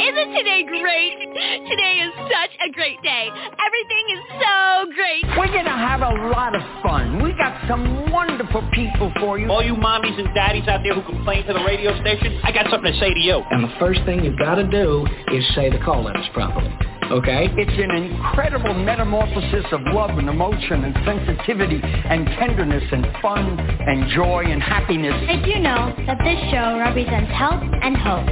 Isn't today great? Today is such a great day. Everything is so great. We're going to have a lot of fun. We got some wonderful people for you. All you mommies and daddies out there who complain to the radio station, I got something to say to you. And the first thing you've got to do is say the call letters properly. Okay? It's an incredible metamorphosis of love and emotion and sensitivity and tenderness and fun and joy and happiness. Did you know that this show represents health and hope?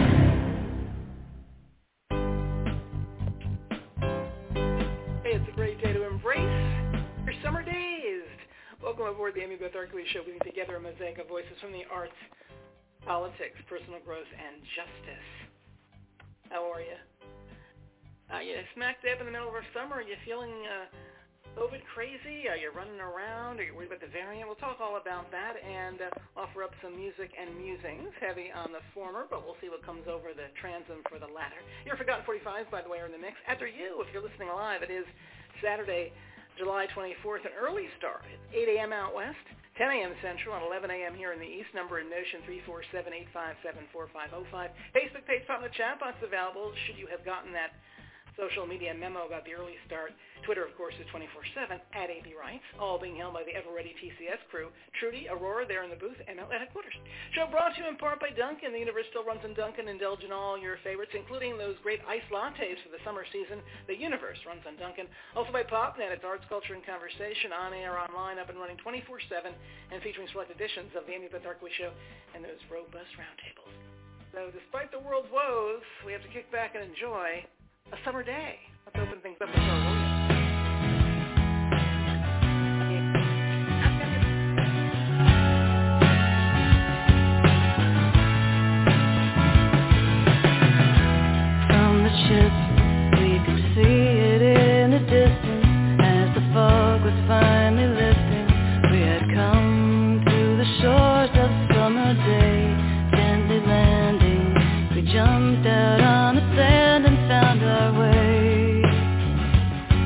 Hey, it's a great day to embrace your summer days. Welcome aboard the Amy Beth Arkley Show, weaving together a mosaic of voices from the arts, politics, personal growth, and justice. How are you? You smack dab in the middle of our summer. Are you feeling COVID crazy? Are you running around? Are you worried about the variant? We'll talk all about that and offer up some music and musings, heavy on the former, but we'll see what comes over the transom for the latter. Your Forgotten 45s, by the way, are in the mix. After you, if you're listening live, it is Saturday, July 24th, an early start at 8 a.m. out west, 10 a.m. Central, and 11 a.m. here in the East. Number in motion 347-857-4505. Facebook page, pop in the chat box available should you have gotten that social media memo about the early start. Twitter, of course, is 24/7 at AB Rights, all being held by the ever-ready TCS crew. Trudy, Aurora, there in the booth, ML at headquarters. Show brought to you in part by Dunkin'. The universe still runs on Dunkin'. Indulge in all your favorites, including those great iced lattes for the summer season. The universe runs on Dunkin'. Also by PopNet. It's arts, culture, and conversation on air, online, up and running 24/7, and featuring select editions of the Amy Beth Arkley Show and those robust roundtables. So despite the world's woes, we have to kick back and enjoy a summer day. Let's open things up with our Williams. From the ship, we could see it in the distance. As the fog was finally lifting, we had come to the shores of summer day, gently landing. We jumped out on the sand and found our way.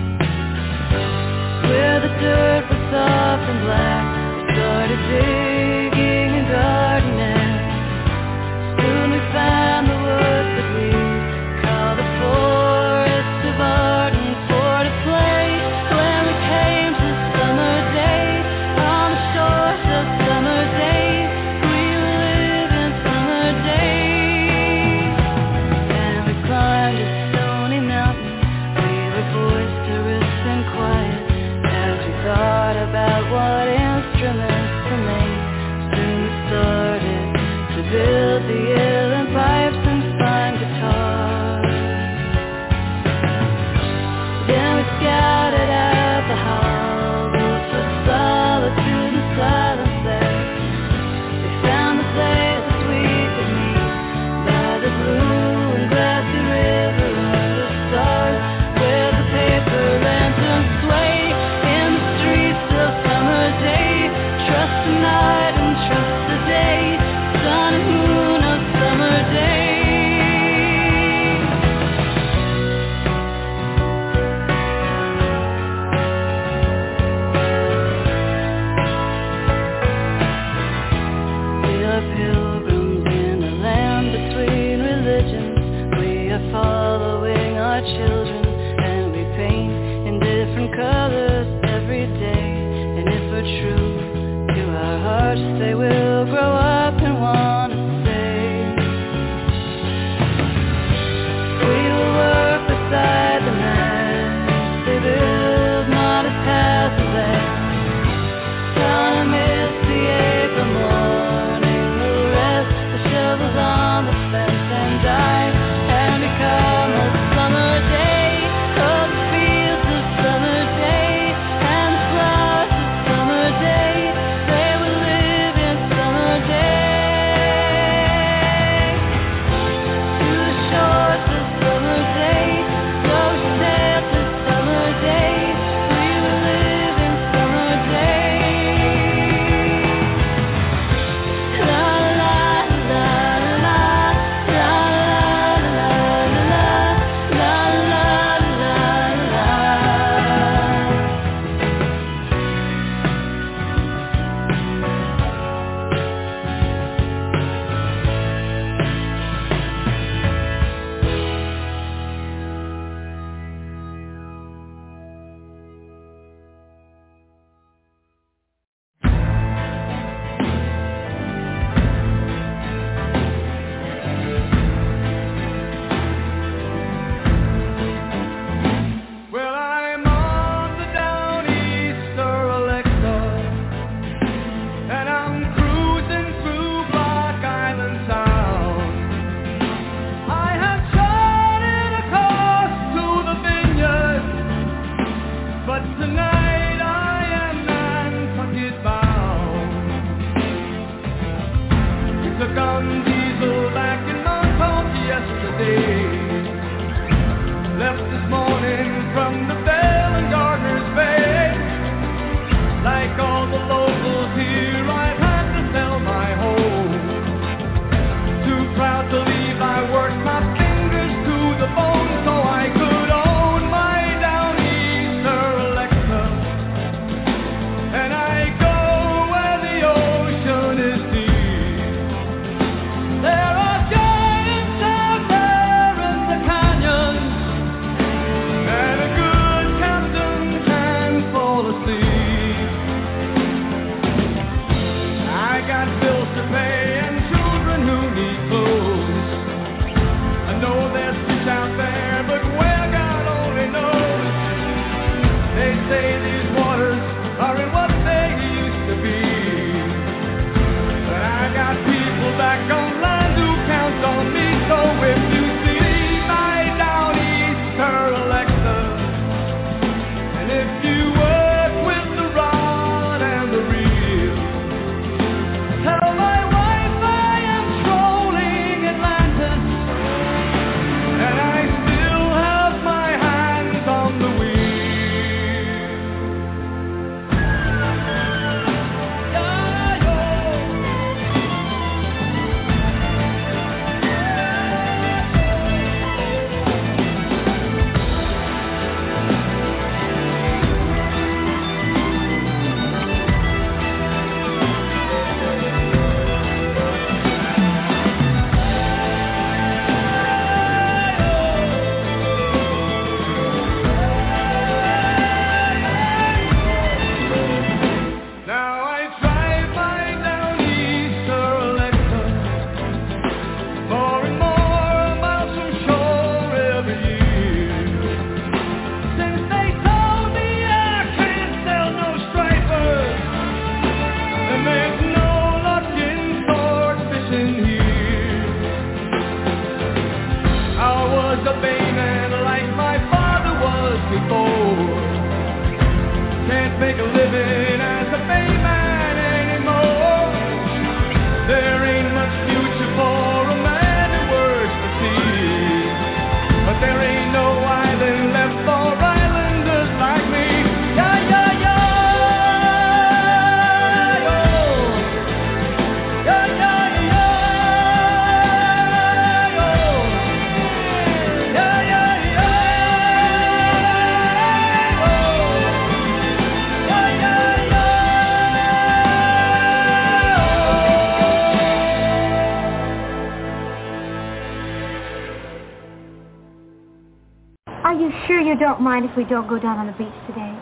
Are you sure you don't mind if we don't go down on the beach today?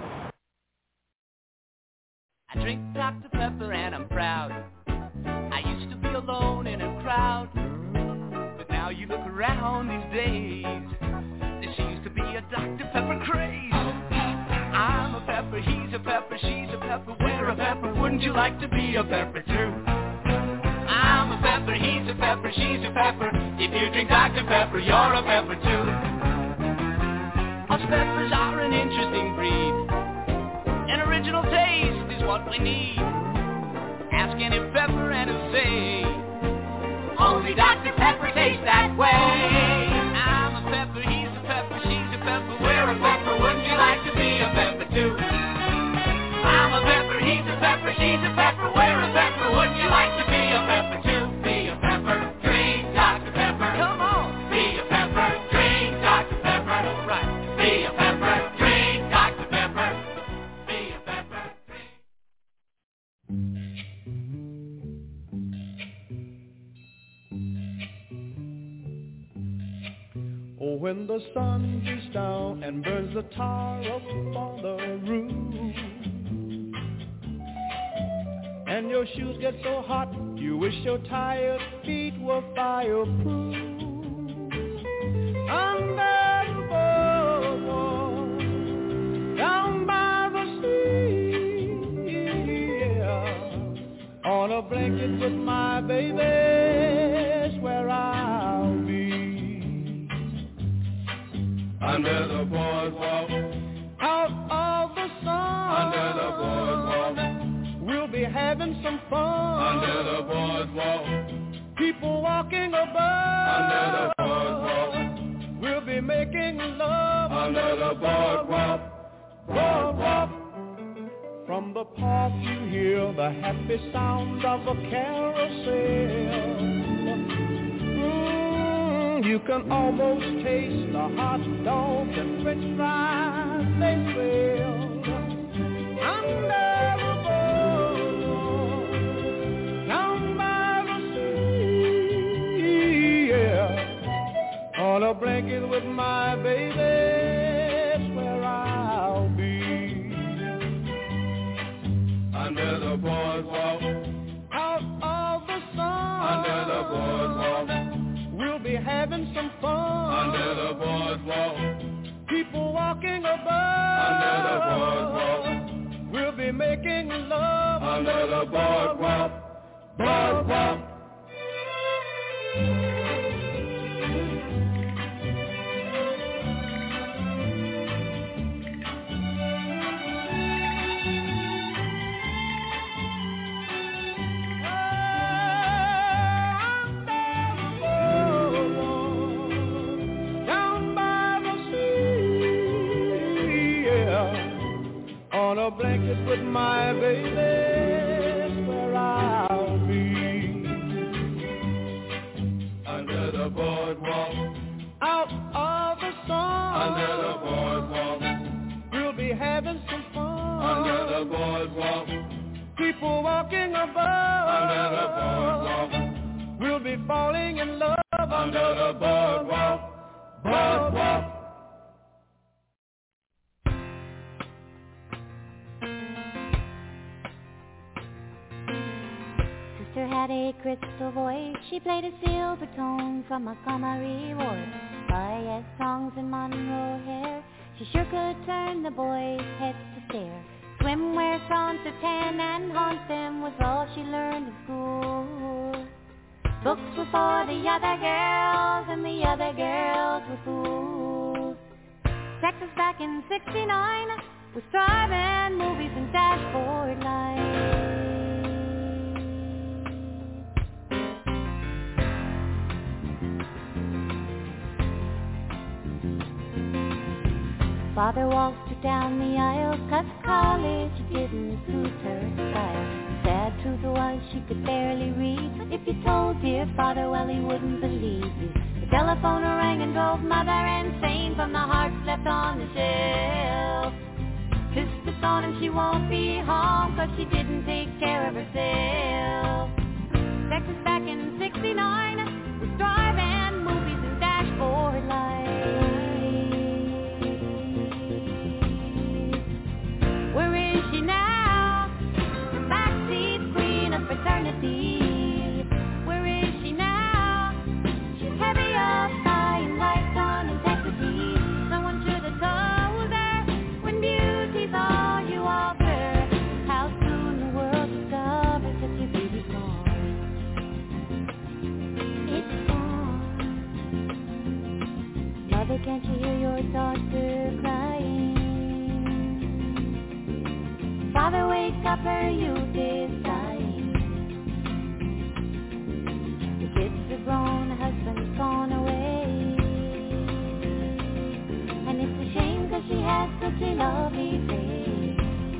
I drink Dr. Pepper and I'm proud. I used to be alone in a crowd, but now you look around these days, there seems to be a Dr. Pepper craze. I'm a pepper, he's a pepper, she's a pepper, we're a pepper, wouldn't you like to be a pepper too? I'm a pepper, he's a pepper, she's a pepper, if you drink Dr. Pepper, you're a pepper too. Us peppers are an interesting breed, an original taste is what we need. Ask any pepper and he'll say, only Dr. Pepper tastes that way. I'm a pepper, he's a pepper, she's a pepper, we're a pepper, wouldn't you like to be a pepper too? I'm a pepper, he's a pepper, she's a pepper, we're a pepper, wouldn't you like to be a pepper too? Be a pepper, drink Dr. Pepper. Come on. Be a pepper, drink Dr. Pepper. Right. Be a pepper, drink Dr. Pepper. Be a pepper, drink. Oh, when the sun beats down and burns the tar up on the roof, and your shoes get so hot, you wish your tired feet were fireproof. Under the boardwalk, down by the sea, yeah. On a blanket with my baby's where I'll be. Under the boardwalk, out of the sun. Under the boardwalk, we'll be having some fun. Under the boardwalk, people walking above. Under the boardwalk, we'll be making love. Under the boardwalk, boardwalk. From the park you hear the happy sound of a carousel. You can almost taste the hot dogs and french fries they sell. Under the boardwalk, down by the sea, yeah. On a blanket with my baby, that's where I'll be. Under the boardwalk, out of the sun. Under the boardwalk, we'll be having some fun. Under the boardwalk, people walking above. Under the boardwalk, we'll be making love. Under the boardwalk, boardwalk. On a blanket with my baby, where I'll be. Under the boardwalk, out of the sun. Under the boardwalk, we'll be having some fun. Under the boardwalk, people walking above. Under the boardwalk, we'll be falling in love. Under the boardwalk, boardwalk. Had a crystal voice, she played a silver tone from Montgomery Ward. Quiet songs in Monroe hair, she sure could turn the boys' heads to stare. Swimwear, songs to tan and haunt them was all she learned in school. Books were for the other girls and the other girls were fools. Texas back in '69 was driving movies and dashboard lights. Father walked her down the aisle, 'cause college didn't suit her style. Sad truth was she could barely read. If you told dear father, well, he wouldn't believe you. The telephone rang and drove mother insane from the hearts left on the shelf. Sister's gone and she won't be home 'cause she didn't take care of herself. Texas back in '69 was driving movies and dashboard lights. boy, can't you hear your daughter crying? Father, wake up, her youth is dying. The kids are grown, her husband's gone away. And it's a shame, 'cause she has such a lovely face.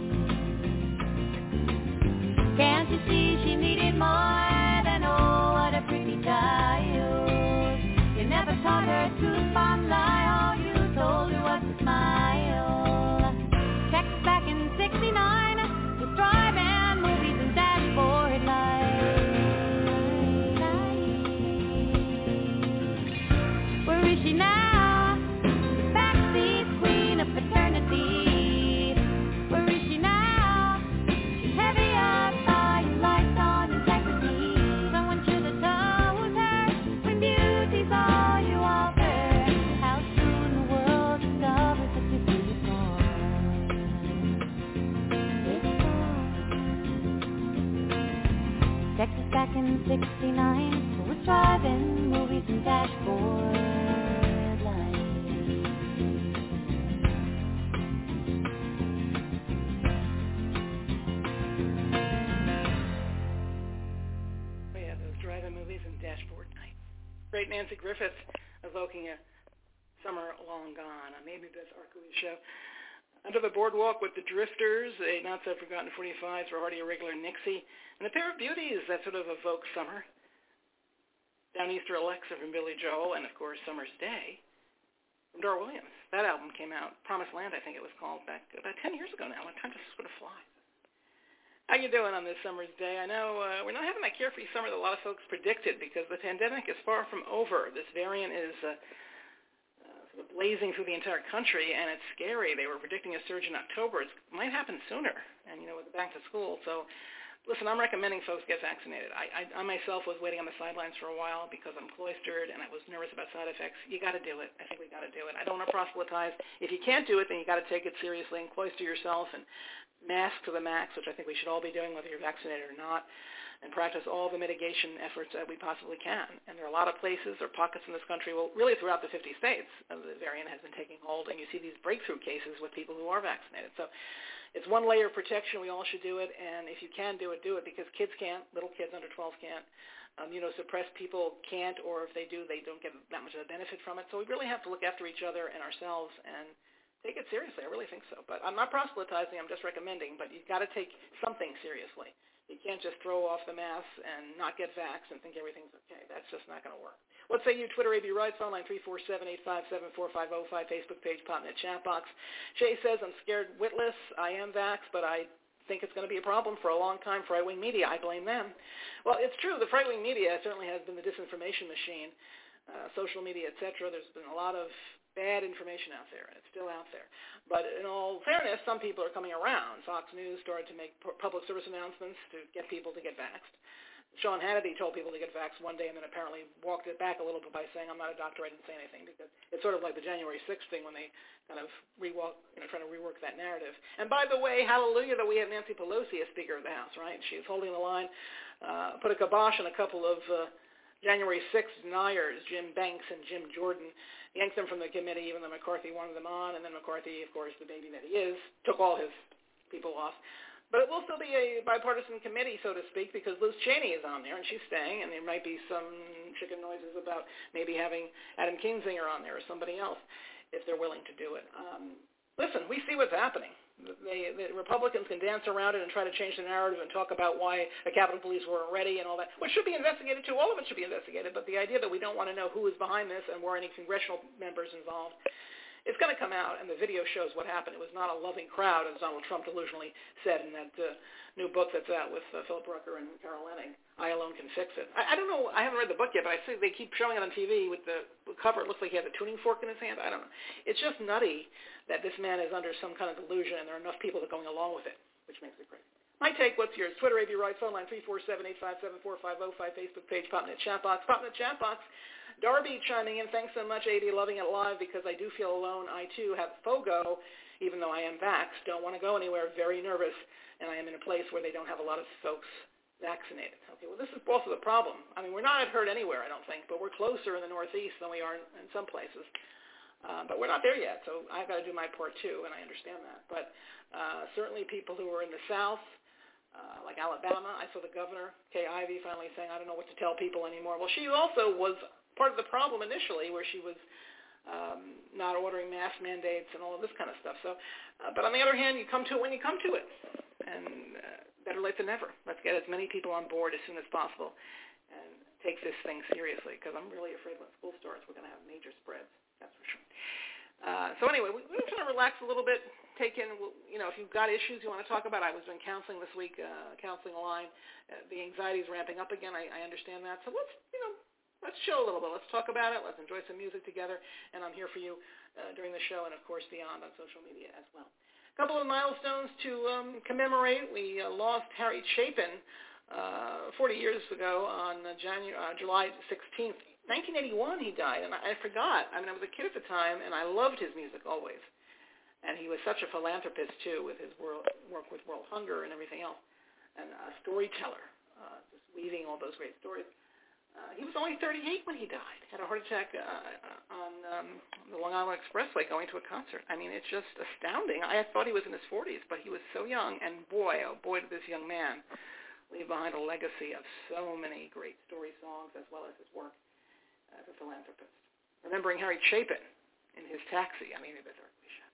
Can't you see she needed more than, oh, what a pretty child. You never taught her truth, bomb, lie, all you told her was to smile. Texas back in 69 was driving movies and dashboard lights. Where is she now? Backseat queen of fraternity. Where is she now? She's heavy up, buying lights on integrity. Someone should have told her when beauty's all you offer, how soon the world discovers such a beautiful. Texas back in 69 was driving movies and dashboard lights. Oh yeah, those drive-in movies and dashboard nights. Great Nancy Griffith evoking a summer long gone on Maybe Beth Arkley show. Under the Boardwalk with the Drifters, a not-so-forgotten 45s for Hardy Irregular Nixie, and a pair of beauties that sort of evoke summer. Downeaster Alexa from Billy Joel, and of course Summer's Day from Dar Williams. That album came out, Promised Land I think it was called, back about 10 years ago now. Time just sort of flies. How you doing on this summer's day? I know we're not having that carefree summer that a lot of folks predicted because the pandemic is far from over. This variant is sort of blazing through the entire country, and it's scary. They were predicting a surge in October. It might happen sooner, and, with the back to school. So, listen, I'm recommending folks get vaccinated. I myself was waiting on the sidelines for a while because I'm cloistered, and I was nervous about side effects. You got to do it. I think we got to do it. I don't want to proselytize. If you can't do it, then you got to take it seriously and cloister yourself and mask to the max, which I think we should all be doing whether you're vaccinated or not, and practice all the mitigation efforts that we possibly can. And there are a lot of places or pockets in this country, well, really throughout the 50 states, the variant has been taking hold, and you see these breakthrough cases with people who are vaccinated. So it's one layer of protection. We all should do it, and if you can do it, because kids can't, little kids under 12 can't. Immunosuppressed people can't, or if they do, they don't get that much of a benefit from it. So we really have to look after each other and ourselves and take it seriously. I really think so. But I'm not proselytizing. I'm just recommending. But you've got to take something seriously. You can't just throw off the mask and not get vaxxed and think everything's okay. That's just not going to work. What say you? Twitter, AB Rights, phone line 347-857-4505, Facebook page, Popnet chat box. Shay says, I'm scared witless. I am vaxxed, but I think it's going to be a problem for a long time for right-wing media. I blame them. Well, it's true. The right-wing media certainly has been the disinformation machine, social media, et cetera. There's been a lot of bad information out there, and it's still out there. But in all fairness, some people are coming around. Fox News started to make public service announcements to get people to get vaxxed. Sean Hannity told people to get vaxxed one day and then apparently walked it back a little bit by saying, I'm not a doctor, I didn't say anything, because it's sort of like the January 6th thing when they kind of trying to rework that narrative. And by the way, hallelujah that we have Nancy Pelosi as Speaker of the House, right? She's holding the line, put a kibosh on a couple of January 6th deniers, Jim Banks and Jim Jordan, yanked them from the committee even though McCarthy wanted them on, and then McCarthy, of course, the baby that he is, took all his people off. But it will still be a bipartisan committee, so to speak, because Liz Cheney is on there, and she's staying, and there might be some chicken noises about maybe having Adam Kinzinger on there or somebody else if they're willing to do it. Listen, we see what's happening. The Republicans can dance around it and try to change the narrative and talk about why the Capitol Police weren't ready and all that, which should be investigated too. All of it should be investigated, but the idea that we don't want to know who is behind this and were any congressional members involved, it's going to come out, and the video shows what happened. It was not a loving crowd, as Donald Trump delusionally said in that new book that's out with Philip Rucker and Carol Leonnig, I Alone Can Fix It. I don't know. I haven't read the book yet, but I see they keep showing it on TV with the cover. It looks like he has a tuning fork in his hand. I don't know. It's just nutty that this man is under some kind of delusion, and there are enough people that are going along with it, which makes it crazy. My take, what's yours? Twitter, AB Rights, phone line 347-857-4505, Facebook page, Popnet chat box. Popnet chat box. Darby chiming in, thanks so much, AD, loving it live because I do feel alone. I, too, have FOGO, even though I am vaxxed. Don't want to go anywhere, very nervous, and I am in a place where they don't have a lot of folks vaccinated. Okay, well, this is also the problem. I mean, we're not at herd anywhere, I don't think, but we're closer in the Northeast than we are in some places. But we're not there yet, so I've got to do my part too, and I understand that. But certainly people who are in the South, like Alabama, I saw the governor, Kay Ivey, finally saying, I don't know what to tell people anymore. Well, she also was part of the problem initially, where she was not ordering mask mandates and all of this kind of stuff. So, but on the other hand, you come to it when you come to it, and better late than never. Let's get as many people on board as soon as possible and take this thing seriously, because I'm really afraid when school starts we're going to have major spreads. That's for sure. So anyway, we're trying to relax a little bit, take in, if you've got issues you want to talk about. I was doing counseling this week, counseling line. The anxiety is ramping up again. I understand that. So let's chill a little bit. Let's talk about it. Let's enjoy some music together. And I'm here for you during the show and, of course, beyond on social media as well. A couple of milestones to commemorate. We lost Harry Chapin 40 years ago on July 16th. 1981 he died, and I forgot. I was a kid at the time, and I loved his music always. And he was such a philanthropist, too, with his work with World Hunger and everything else, and a storyteller, just weaving all those great stories. He was only 38 when he died. Had a heart attack on the Long Island Expressway going to a concert. It's just astounding. I thought he was in his 40s, but he was so young, and boy, oh boy, did this young man leave behind a legacy of so many great story songs as well as his work as a philanthropist. Remembering Harry Chapin in his Taxi. It was a shot.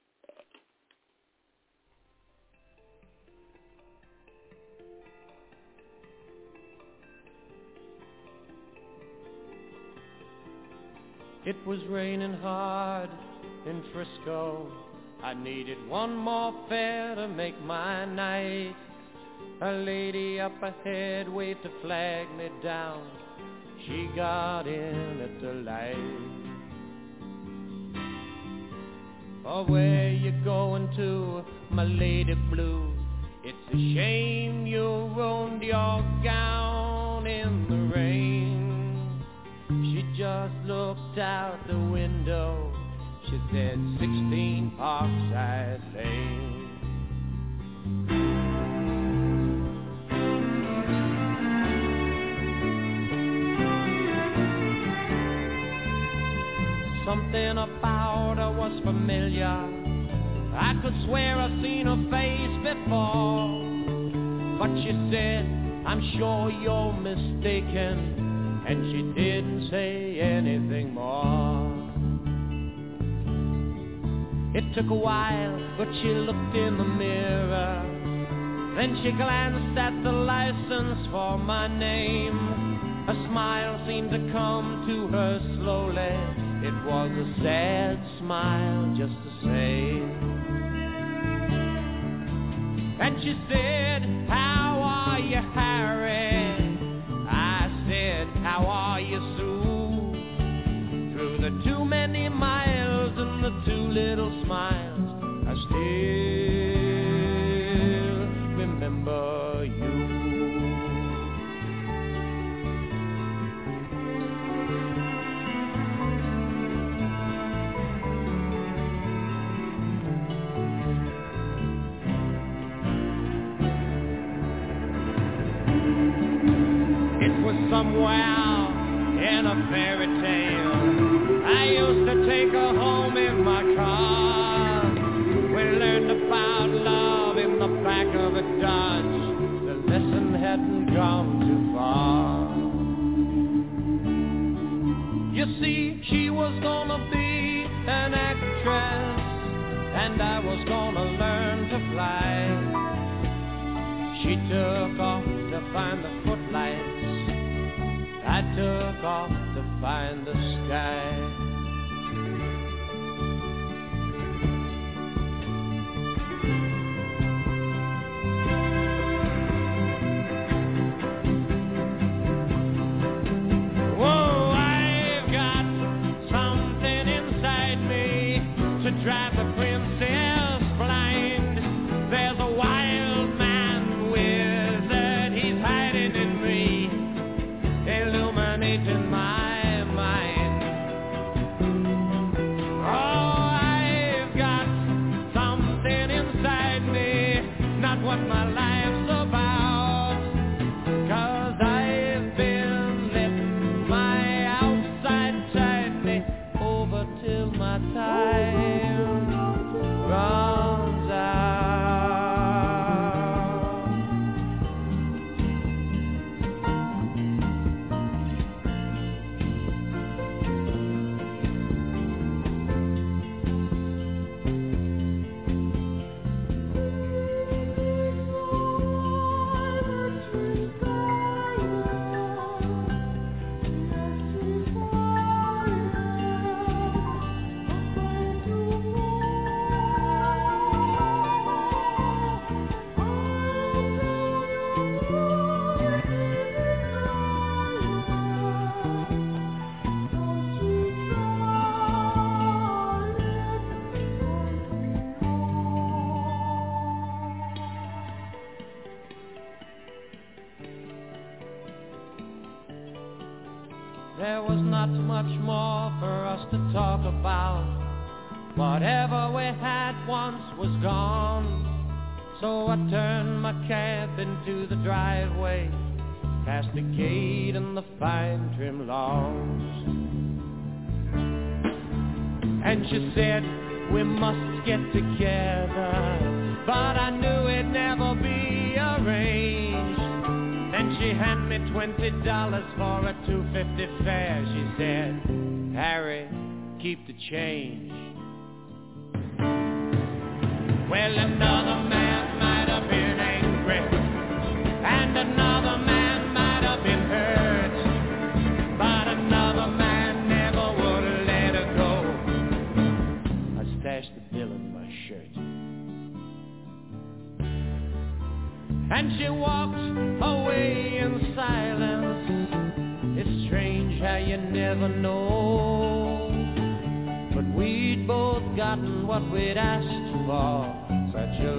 It was raining hard in Frisco. I needed one more fare to make my night. A lady up ahead waved to flag me down. She got in at the light. Oh, where you going to, my lady blue? It's a shame you ruined your gown in the rain. She just looked out the window. She said 16 Parkside Lane. Something about her was familiar. I could swear I've seen her face before. But she said, I'm sure you're mistaken. And she didn't say anything more. It took a while, but she looked in the mirror. Then she glanced at the license for my name. A smile seemed to come to her slowly. It was a sad smile just the same. And she said, how are you, Harry? I said, how are you, Sue? Through the too many miles and the too little smiles, I still remember you. Somewhere in a fairy tale, I used to take her home in my car. We learned about love in the back of a Dodge. The lesson hadn't gone too far. You see, she was gonna be an actress, and I was gonna learn to fly. She took off to find the footlights. I took off to find the sky. Whoa, I've got something inside me to drive the princess blind. There's a wild man wizard, he's hiding in me, illuminating my mind. my time runs out. There was not much more for us to talk about. Whatever we had once was gone. So I turned my cab into the driveway, past the gate and the fine trim lawns. And she said, we must get together, but I knew it'd never be arranged. Then she handed me $20 for a $2.50 fare. She said, Harry, keep the change. Well, another man might have been angry, and another man might have been hurt, but another man never would have let her go. I stashed the bill in my shirt, and she walked away in silence. It's strange how you never know, but we'd both gotten what we'd asked for such a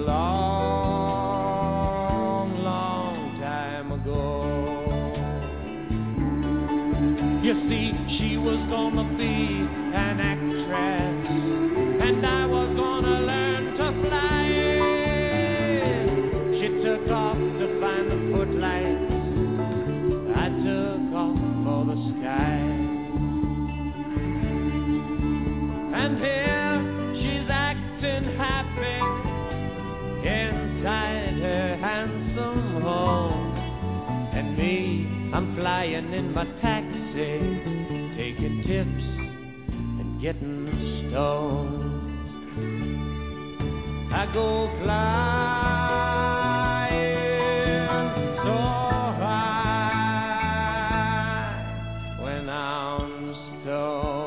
long, long time ago. You see, she was gonna be an actress, and I was gonna learn to fly. She took off to find the footlights, I took off for the sky. And here she's acting happy inside her handsome home, and me, I'm flying in my taxi, taking tips and getting stoned. I go flying so high when I'm stoned.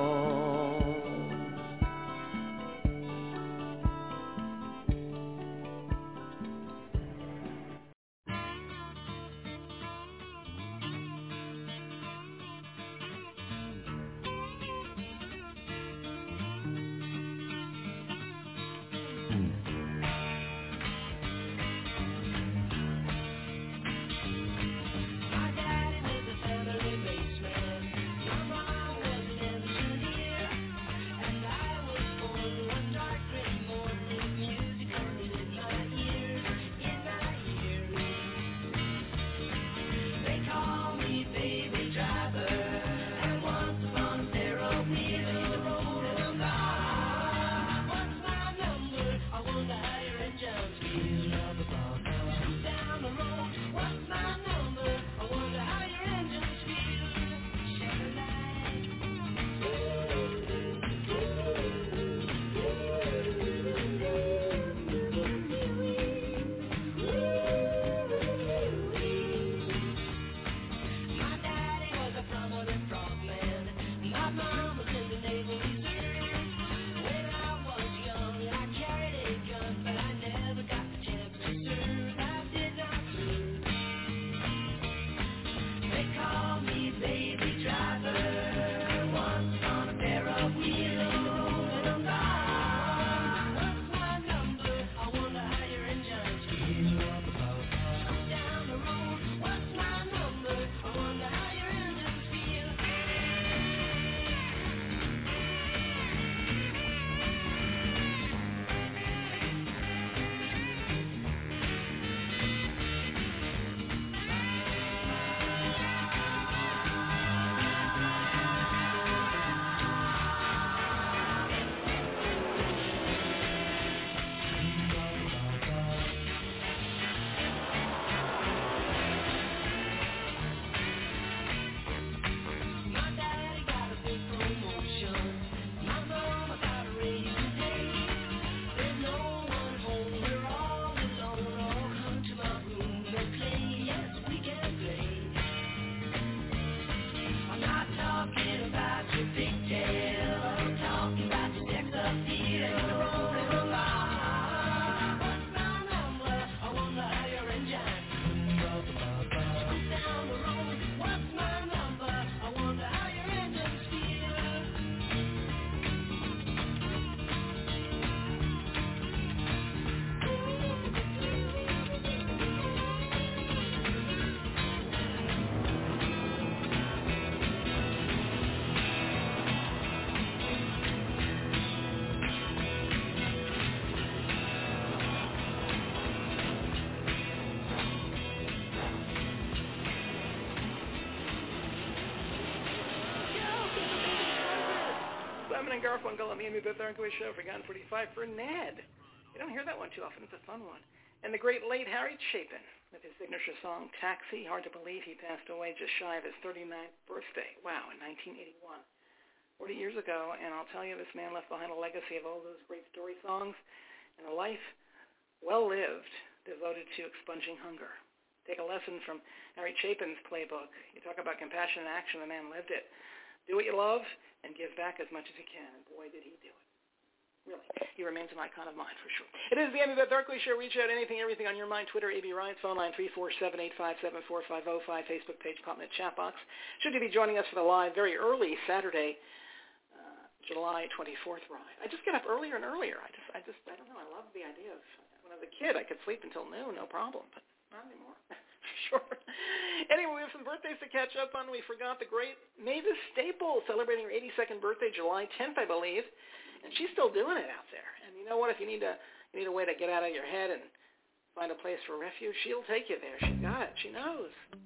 Simon and Garfunkel on the Amy Beth Arkway Show. Forgotten 45 for Ned. You don't hear that one too often. It's a fun one. And the great late Harry Chapin with his signature song, Taxi. Hard to believe he passed away just shy of his 39th birthday. Wow, in 1981. 40 years ago, and I'll tell you, this man left behind a legacy of all those great story songs and a life well-lived, devoted to expunging hunger. Take a lesson from Harry Chapin's playbook. You talk about compassion and action, the man lived it. Do what you love and give back as much as you can, and boy, did he do it. Really, he remains an icon of mine for sure. It is the Amy Beth Arkway Show. Reach out, anything, everything on your mind. Twitter, AB Ryan, phone line 347-857-4505, Facebook page, comment chat box. Should you be joining us for the live, very early Saturday, July 24th ride. I just get up earlier and earlier. I don't know. I love the idea of, when I was a kid, I could sleep until noon, no problem, but not anymore. Sure. Anyway, we have some birthdays to catch up on. We forgot the great Mavis Staples celebrating her 82nd birthday, July 10th, I believe. And she's still doing it out there. And you know what? If you need a way to get out of your head and find a place for refuge, she'll take you there. She's got it. She knows.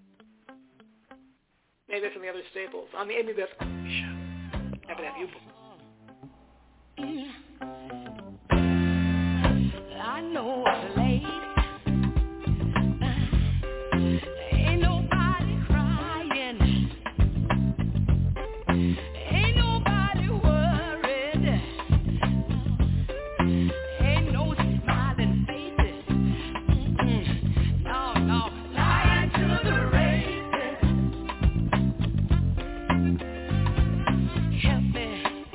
Maybe from the other Staples on the Amy Beth Arkway Show. Happy to have you. I know it's late. Ain't nobody crying. Ain't nobody worried. Ain't no smiling faces. No, lying to the races. Help me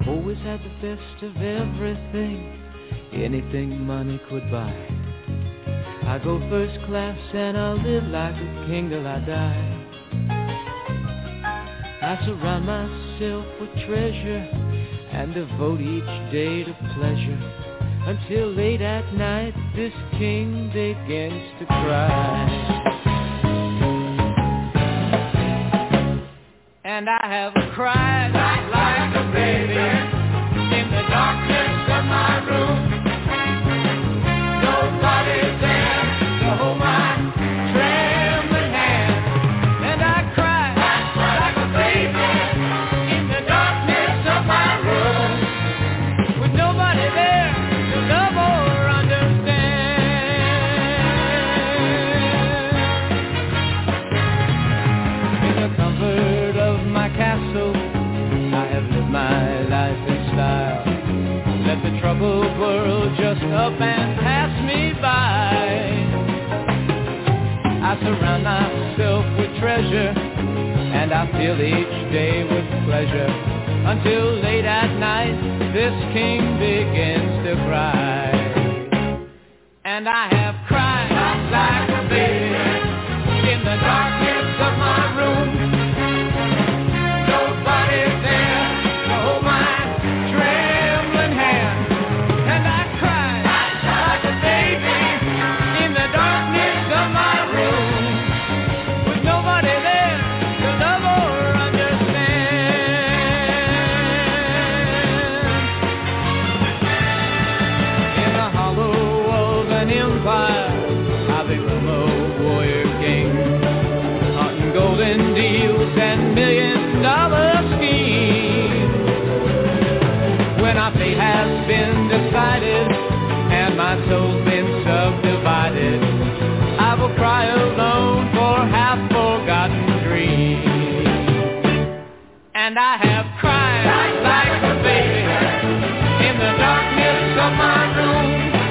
Always had the best of everything, anything money could buy. I go first class and I'll live like a king till I die. I surround myself with treasure and devote each day to pleasure, until late at night this king begins to cry. And I have cried like a baby in the darkness of my room. Nobody's there to hold my trembling hand. And I cried like a baby in the darkness of my room, with nobody there to love or understand. In the comfort of my castle, I have lived my life in style. Let the troubled world just up and pass me by. I surround myself with treasure, and I fill each day with pleasure, until late at night this king begins to cry. And I have cried like a baby in the darkness of my room. Nobody's there to hold my trembling hand. And I cried like a baby in the darkness of my room, with nobody there to love or understand. In the hollow of an empire, I become a warrior king, hunting golden deals and $1,000,000 schemes. When our fate has been decided and my soul's been subdivided, I will cry alone for half-forgotten dreams. And I have cried like a baby in the darkness of my room.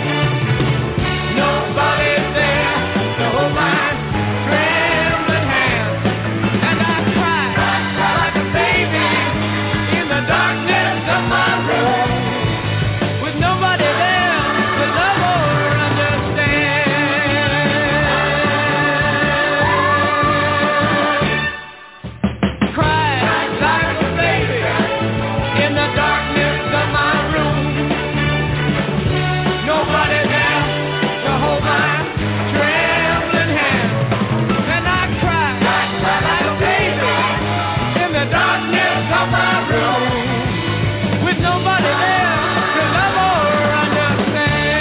Nobody's there to hold my trembling hand. And I cried like a baby in the darkness of my room, with nobody there to love or understand. Cried like a baby in the darkness of my room. Nobody there to hold my trembling hand. And I cried like a baby in the darkness of my room, with nobody there to love or understand.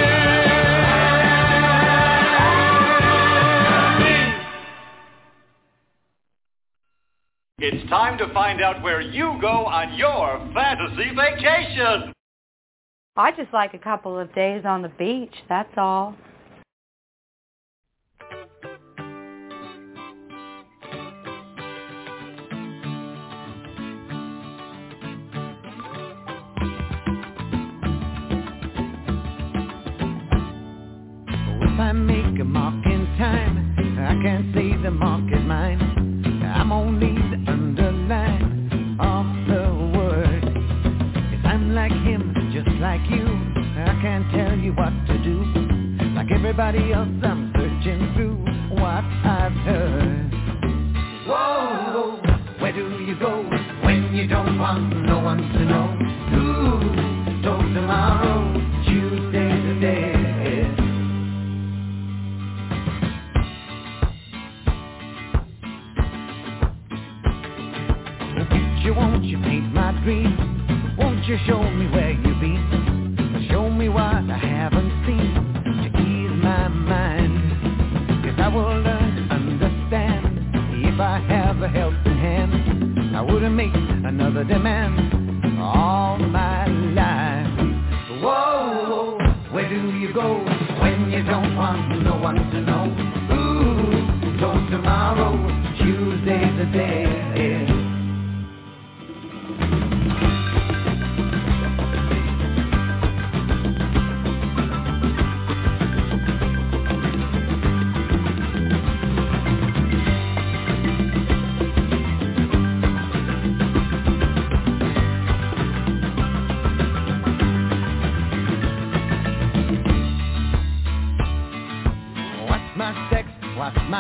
It's time to find out where you go on your fantasy vacation. I just like a couple of days on the beach, that's all. If I make a mark in time, I can't say the mark is mine. I'm only the underline of the word. If I'm like him, just like you, I can't tell you what to do. Like everybody else, I'm searching through what I've heard. Whoa, where do you go when you don't want no one to know? Who told tomorrow, Tuesday's the day? Won't you paint my dream? Won't you show me where you've been? Show me what I haven't seen to ease my mind. 'Cause I will learn to understand if I have a helping hand. I wouldn't make another demand all my life. Whoa, where do you go when you don't want no one to know? Ooh, so tomorrow, Tuesday's the day.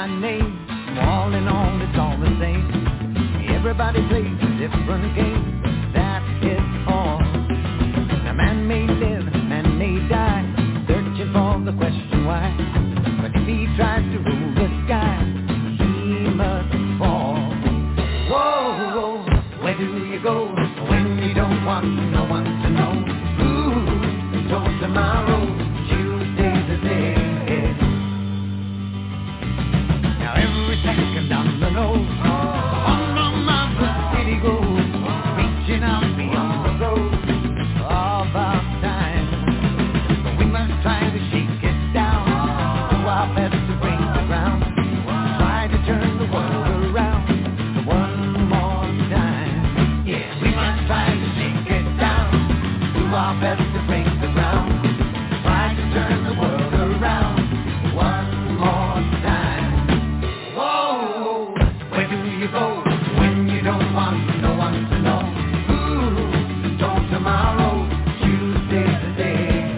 my name. All in all, it's all the same. Everybody plays a different game. That is all. A man may live, a man may die, searching for the question why. But if he tries to rule the sky, he must fall. Whoa, whoa, where do you go when you don't want no one to know? Ooh, towards tomorrow, Tuesday's the day. Now every second on the nose, on the city goes, reaching out beyond the road of our time. But we must try to shake it down, do our best to break the ground, try to turn the world around one more time. Yeah, we must try to shake it down, do our best to break the ground, try to turn the world around one more time. Whoa, where do you go when you don't want no one to know? Ooh, don't tomorrow, Tuesday's the day.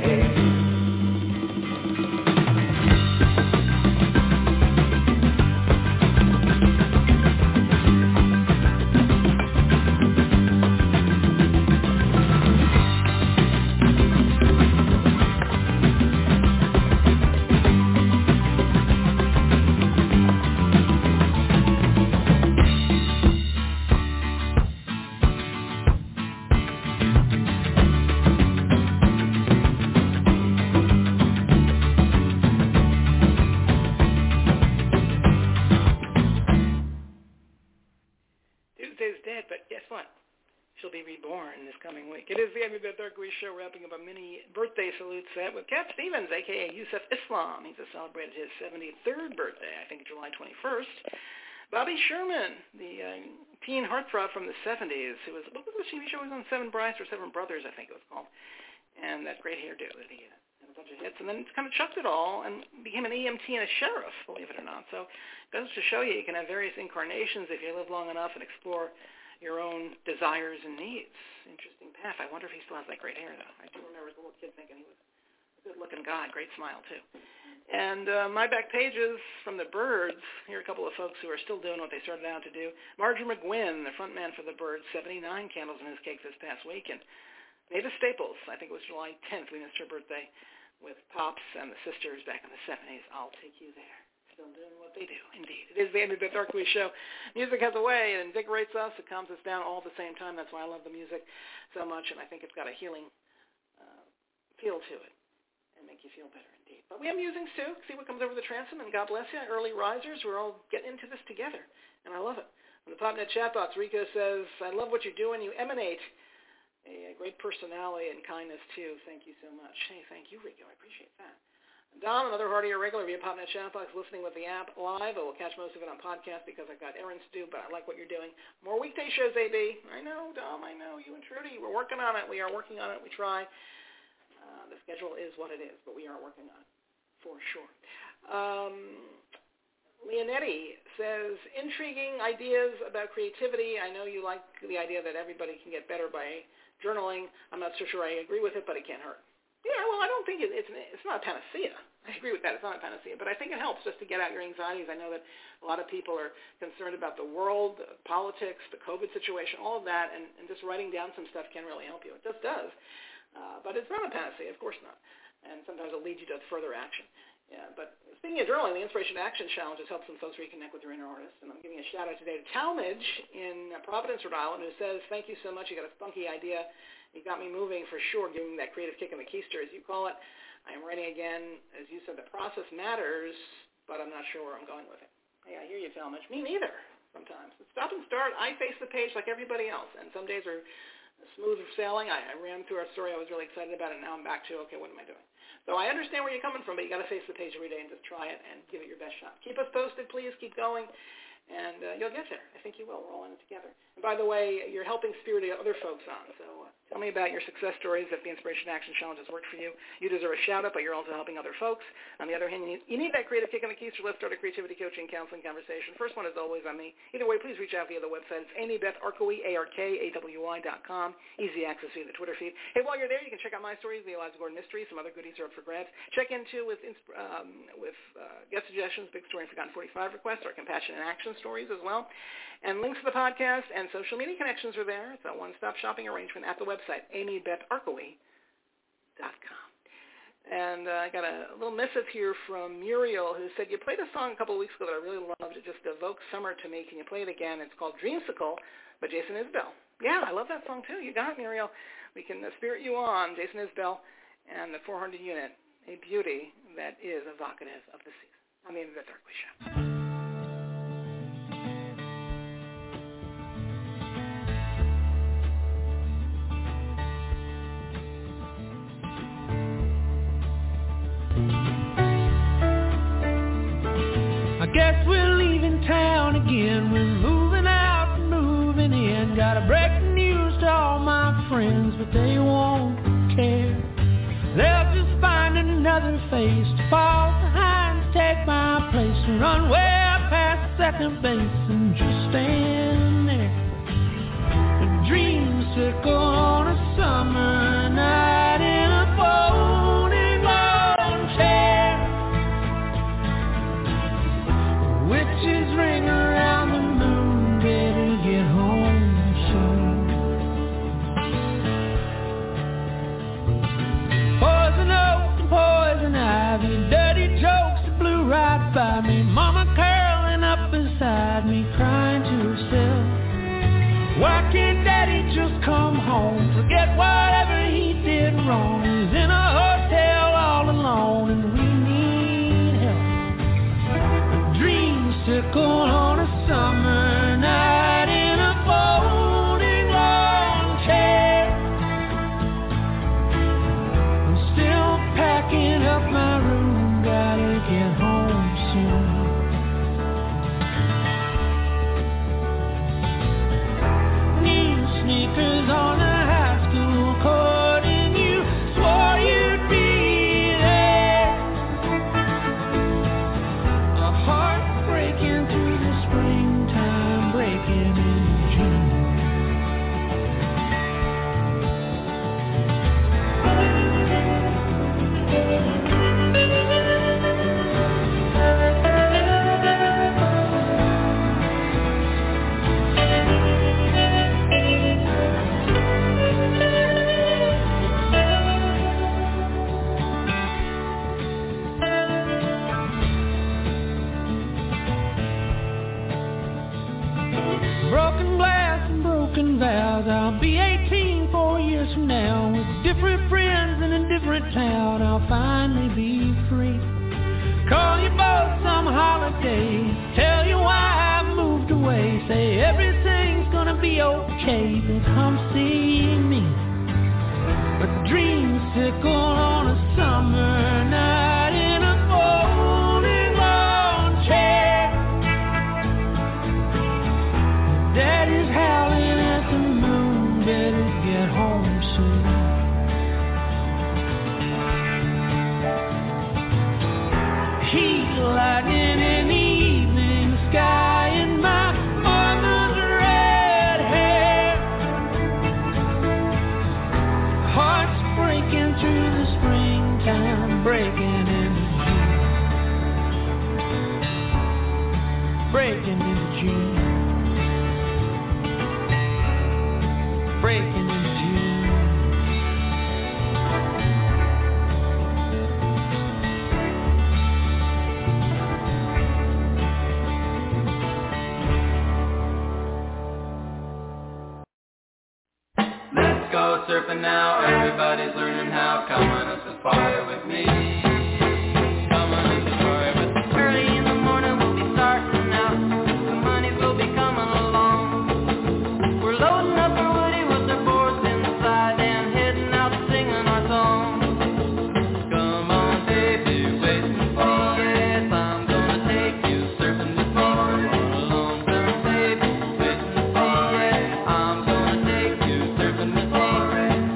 Tuesday's dead, but guess what? She'll be reborn this coming week. It is the Amy Beth Darkly Show, wrapping up a mini birthday salute set with Cat Stevens, a.k.a. Yusuf Islam. He's celebrated his 73rd birthday, I think July 21st. Bobby Sherman, the teen heartthrob from the 70s, who was, what was the TV show? He was on Seven Brides or Seven Brothers, I think it was called. And that great hairdo that he had. And a bunch of hits. And then kind of chucked it all and became an EMT and a sheriff, believe it or not. So it goes to show you can have various incarnations if you live long enough and explore your own desires and needs. Interesting path. I wonder if he still has that great hair, though. I do remember as a little kid thinking he was a good-looking guy. Great smile, too. And my back pages from the Byrds, here are a couple of folks who are still doing what they started out to do. Marjorie McGuinn, the front man for the Byrds, 79 candles in his cake this past week. And Mavis Staples, I think it was July 10th, we missed her birthday, with Pops and the Sisters back in the 70s. I'll take you there. Still doing what they do, indeed. It is the Amy Beth Darkly Show. Music has a way, and invigorates us. It calms us down all at the same time. That's why I love the music so much, and I think it's got a healing feel to it and make you feel better, indeed. But we have musings, too. See what comes over the transom, and God bless you. Early risers, we're all getting into this together, and I love it. On the PopNet chat box, Rico says, I love what you're doing. You emanate a great personality and kindness, too. Thank you so much. Hey, thank you, Rico. I appreciate that. Don, another heartier regular via PopNet chat box, listening with the app live. I will catch most of it on podcast because I've got errands to do, but I like what you're doing. More weekday shows, AB. I know, Dom, I know. You and Trudy, we're working on it. We are working on it. We try. The schedule is what it is, but we are working on it, for sure. Leonetti says, intriguing ideas about creativity. I know you like the idea that everybody can get better by journaling. I'm not so sure I agree with it, but it can't hurt. Yeah, well, I don't think it's not a panacea. I agree with that. It's not a panacea, but I think it helps just to get out your anxieties. I know that a lot of people are concerned about the world, politics, the COVID situation, all of that, and just writing down some stuff can really help you. It just does. But it's not a panacea, of course not. And sometimes it'll lead you to further action. Yeah, but speaking of journaling, the Inspiration Action Challenge has helped some folks reconnect with their inner artist. And I'm giving a shout-out today to Talmadge in Providence, Rhode Island, who says, thank you so much. You got a funky idea. You got me moving for sure, giving me that creative kick in the keister, as you call it. I am writing again. As you said, the process matters, but I'm not sure where I'm going with it. Hey, I hear you, Talmadge. Me neither, sometimes. But stop and start. I face the page like everybody else, and some days are smooth sailing. I ran through our story. I was really excited about it, and now I'm back to, okay, what am I doing? So I understand where you're coming from, but you got to face the page every day and just try it and give it your best shot. Keep us posted, please. Keep going, and you'll get there. I think you will. We're all in it together. And by the way, you're helping spirit other folks on, so Tell me about your success stories if the Inspiration Action Challenge has worked for you. You deserve a shout-out, but you're also helping other folks. On the other hand, you need that creative kick in the keister. Let's start a creativity coaching, counseling conversation. First one is always on me. Either way, please reach out via the website. It's AmyBethArkawy, ARKAWY.com. Easy access via the Twitter feed. Hey, while you're there, you can check out my stories, the Eliza Gordon Mystery. Some other goodies are up for grabs. Check in, too, with guest suggestions, Big Story and Forgotten 45 requests, our compassion and action stories as well. And links to the podcast and social media connections are there. It's a one-stop shopping arrangement at the website, AmyBethArkawy.com. And I got a little missive here from Muriel, who said, you played a song a couple of weeks ago that I really loved. It just evokes summer to me. Can you play it again? It's called Dreamsicle by Jason Isbell. Yeah, I love that song, too. You got it, Muriel. We can spirit you on, Jason Isbell and the 400 unit, a beauty that is evocative of the season. On the Amy Beth Arkawy Show. I guess we're leaving town again. We're moving out and moving in. Gotta break the news to all my friends, but they won't care. They'll just find another face to fall behind, to take my place, to run way up past second base and just stand there. A dreamsicle on a summer night in a folding lawn chair. Witches ring around the moon, better get home soon. Poison oak and poison ivy, dirty jokes that blew right by me. Mama curling up beside me, crying to herself. Why can't Daddy just come home, forget whatever he did wrong? He's in a hotel all alone and we need help. A dreamsicle on a summer night in a folding lawn chair. I'm still packing up my room, gotta get home soon. Sneakers on the high school court and you swore you'd be there. A heart breaking through the springtime, breaking in June. Broken glass and broken vows. I'll be 18 4 years from now, with different friends in a different town. I'll finally be free. Call you both some holiday, tell you why I moved away. Say everything's gonna be okay, then come see me. A dreamsicle on a summer night in a folding lawn chair. Daddy's howling at the moon, better get home soon. Heat lightning in the evening sky and my mother's red hair. Hearts breaking through the springtime, breaking into June. Breaking into June. Breaking in June. Let's go surfing now, everybody's learning how. Come on up to fire with me. Come on up to fire with me. Early in the morning we'll be starting out. The money will be coming along. We're loading up our woody with our boards in the side and heading out singing our song. Come on baby, waiting for yes, I'm gonna take you surfing with me. On a long term baby, waiting for yes, I'm gonna take you surfing with me.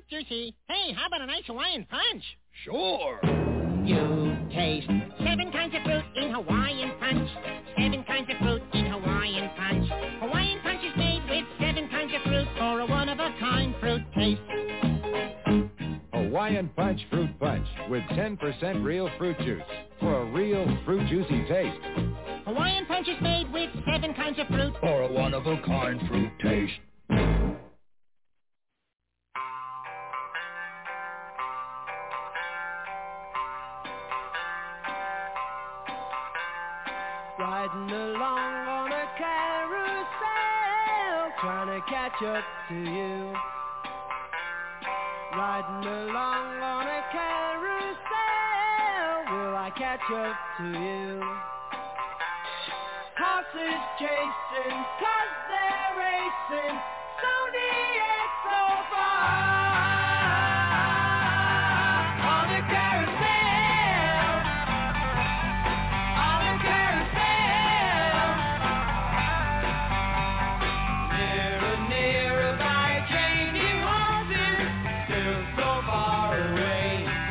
juicy. Hey, how about a nice Hawaiian punch? Sure. You taste 7 kinds of fruit in Hawaiian punch. 7 kinds of fruit in Hawaiian punch. Hawaiian punch is made with 7 kinds of fruit for a one-of-a-kind fruit taste. Hawaiian Punch Fruit Punch with 10% real fruit juice for a real fruit juicy taste. Hawaiian punch is made with 7 kinds of fruit for a one-of-a-kind fruit taste. Riding along on a carousel, trying to catch up to you. Riding along on a carousel, will I catch up to you? Horses chasing, 'cause they're racing, so near yet so far. On a carousel, on a carousel. Nearer, nearer by changing horses, still so far away.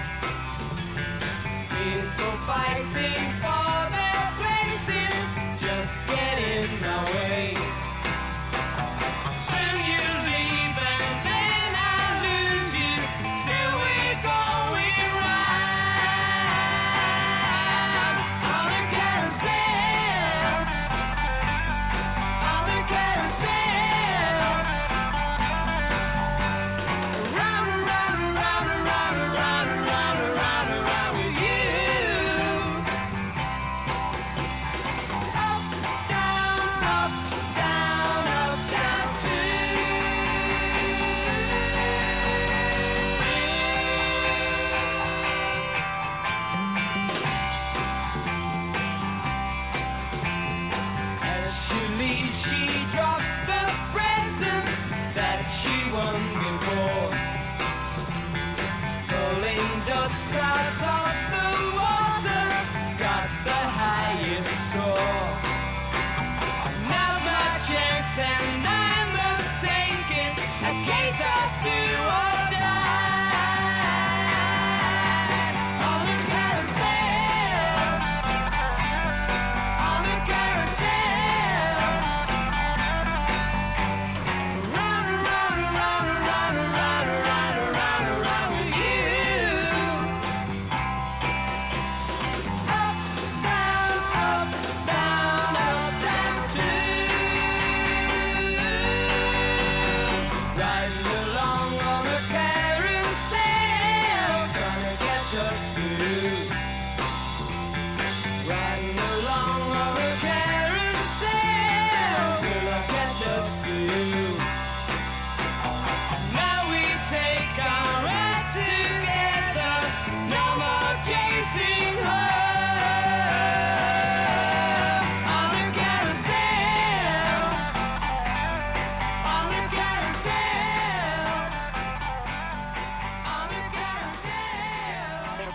People fighting for their places, just get in my way. Soon you leave and then I lose you, till we're going round. On a carousel, on a carousel. Round and round and round and round and round and round and round and round with you. Up, down, up, down, up, down As she leaves, she drops the present that she won before. Pulling dust clouds off the water, got the highest score. Now's my chance and I must take it, a case of do or die. On the carousel, on the carousel. Round and round and round and round and round and round and round and round with you. Up, down, up, down, up, down too. Riding along on a carousel, gonna catch up to you. Riding along on a carousel, will I catch up to you? Now we take our ride together, no more chasing her. On the carousel, on the carousel, on the carousel.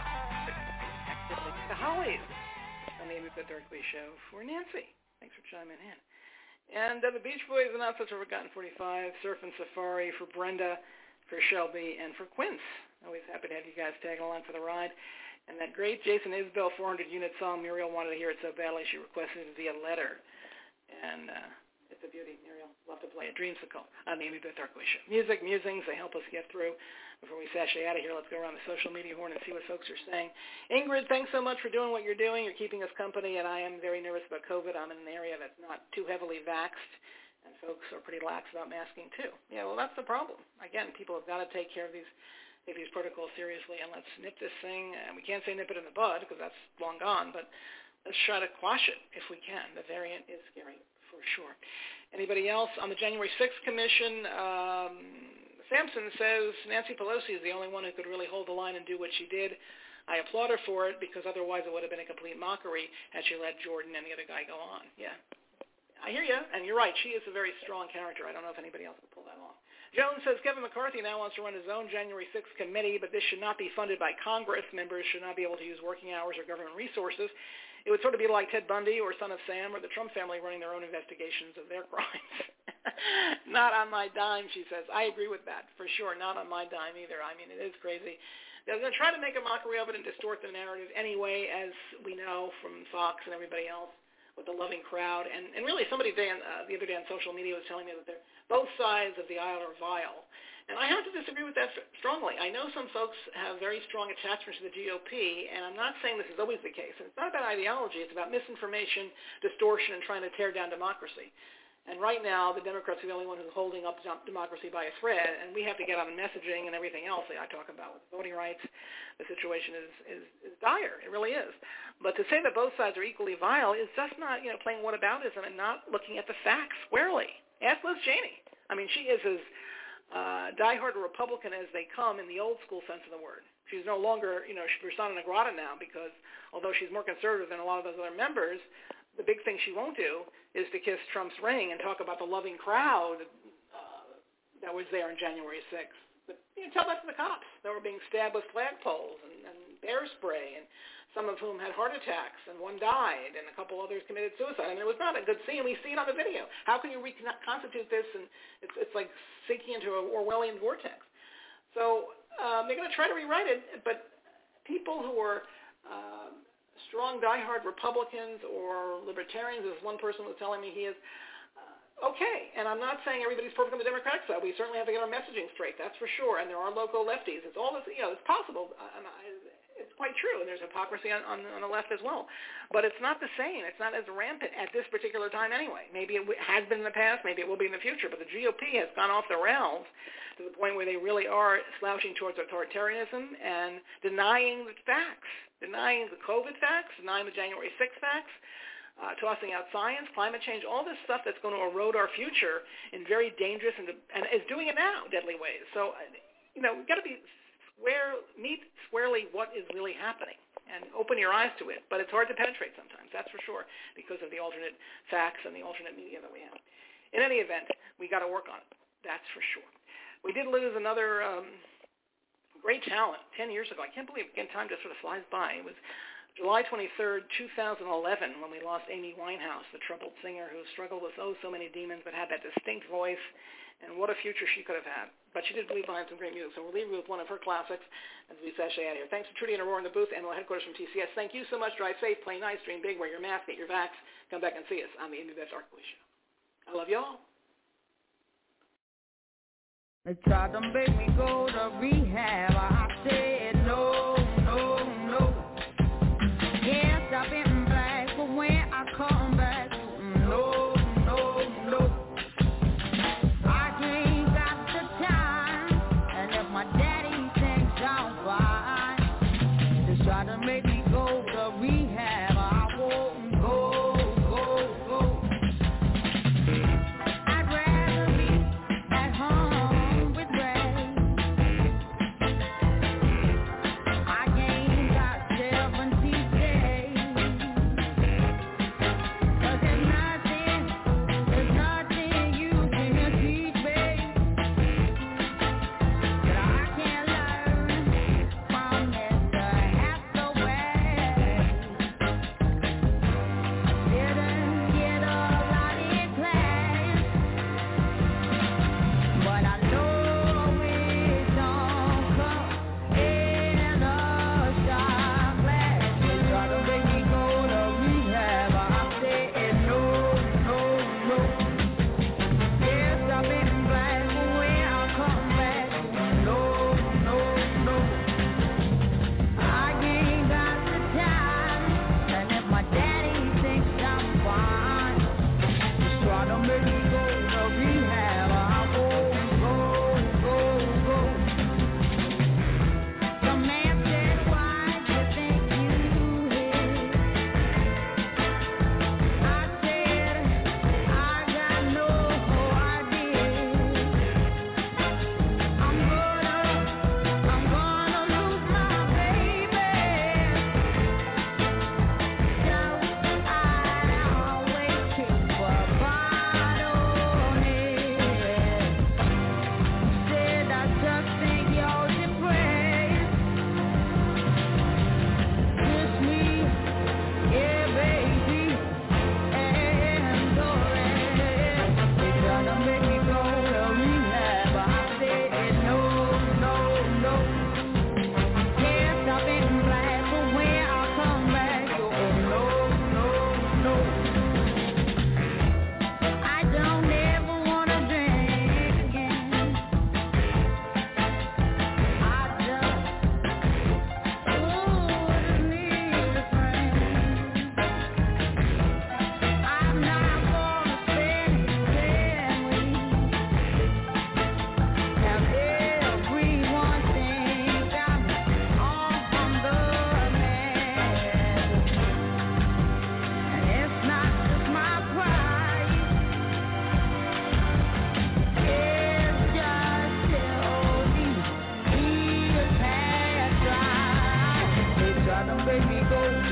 The Hollies on the Amy Berkeley Show for Nancy. Thanks for chiming in. And the Beach Boys and Not Such a Forgotten 45, Surf and Safari for Brenda, for Shelby, and for Quince. Always happy to have you guys tagging along for the ride. And that great Jason Isbell 400-unit song, Muriel wanted to hear it so badly she requested it via letter. And it's a beauty, Muriel. Love to play it. Dreamsicle on the Amy Beth Berkeley Show. Music, musings, they help us get through. Before we sashay out of here, let's go around the social media horn and see what folks are saying. Ingrid, thanks so much for doing what you're doing. You're keeping us company, and I am very nervous about COVID. I'm in an area that's not too heavily vaxxed, and folks are pretty lax about masking too. Yeah, well, that's the problem. Again, people have got to take care of these protocols seriously, and let's nip this thing. We can't say nip it in the bud because that's long gone, but let's try to quash it if we can. The variant is scary for sure. Anybody else on the January 6th commission? Sampson says Nancy Pelosi is the only one who could really hold the line and do what she did. I applaud her for it because otherwise it would have been a complete mockery had she let Jordan and the other guy go on. Yeah, I hear you, and you're right. She is a very strong character. I don't know if anybody else could pull that off. Jones says Kevin McCarthy now wants to run his own January 6th committee, but this should not be funded by Congress. Members should not be able to use working hours or government resources. It would sort of be like Ted Bundy or Son of Sam or the Trump family running their own investigations of their crimes. Not on my dime, she says. I agree with that, for sure. Not on my dime either. I mean, it is crazy. They're going to try to make a mockery of it and distort the narrative anyway, as we know from Fox and everybody else, with the loving crowd. And really, somebody the other day on social media was telling me that both sides of the aisle are vile. And I have to disagree with that strongly. I know some folks have very strong attachments to the GOP, and I'm not saying this is always the case. And it's not about ideology. It's about misinformation, distortion, and trying to tear down democracy. And right now, the Democrats are the only one who's holding up democracy by a thread, and we have to get on the messaging and everything else that I talk about with voting rights. The situation is dire. It really is. But to say that both sides are equally vile is just not, playing whataboutism and not looking at the facts squarely. Ask Liz Cheney. I mean, she is as diehard a Republican as they come in the old school sense of the word. She's no longer, persona non grata now because although she's more conservative than a lot of those other members, the big thing she won't do is to kiss Trump's ring and talk about the loving crowd that was there on January 6th. But tell that to the cops that were being stabbed with flagpoles and bear spray, and some of whom had heart attacks, and one died, and a couple others committed suicide. And it was not a good scene. We see it on the video. How can you reconstitute this? And it's like sinking into an Orwellian vortex. So they're going to try to rewrite it, but people who are strong, diehard Republicans or libertarians, as one person was telling me he is, okay. And I'm not saying everybody's perfect on the Democratic side. We certainly have to get our messaging straight, that's for sure. And there are local lefties. It's all this, it's possible. It's quite true. And there's hypocrisy on the left as well. But it's not the same. It's not as rampant at this particular time anyway. Maybe it has been in the past. Maybe it will be in the future. But the GOP has gone off the rails to the point where they really are slouching towards authoritarianism and denying the facts, denying the COVID facts, denying the January 6th facts, tossing out science, climate change, all this stuff that's going to erode our future in very dangerous and is doing it now, deadly ways. So, we've got to meet squarely what is really happening and open your eyes to it. But it's hard to penetrate sometimes, that's for sure, because of the alternate facts and the alternate media that we have. In any event, we got to work on it. That's for sure. We did lose another great talent 10 years ago. I can't believe, again, time just sort of flies by. It was July 23rd, 2011, when we lost Amy Winehouse, the troubled singer who struggled with so many demons but had that distinct voice, and what a future she could have had. But she did leave behind some great music, so we'll leave you with one of her classics as we sashay out of here. Thanks to Trudy and Aurora in the booth, and the headquarters from TCS. Thank you so much. Drive safe, play nice, dream big, wear your mask, get your vax. Come back and see us on the Amy Beth Arkley Show. I love y'all. They tried to make me go to rehab. I said no, no, no. Yes, I've been black, but when I come back, no, no, no. I ain't got the time, and if my daddy thinks I'm fine, they try to make me go to rehab. I won't go. I'd rather be at home.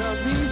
love me.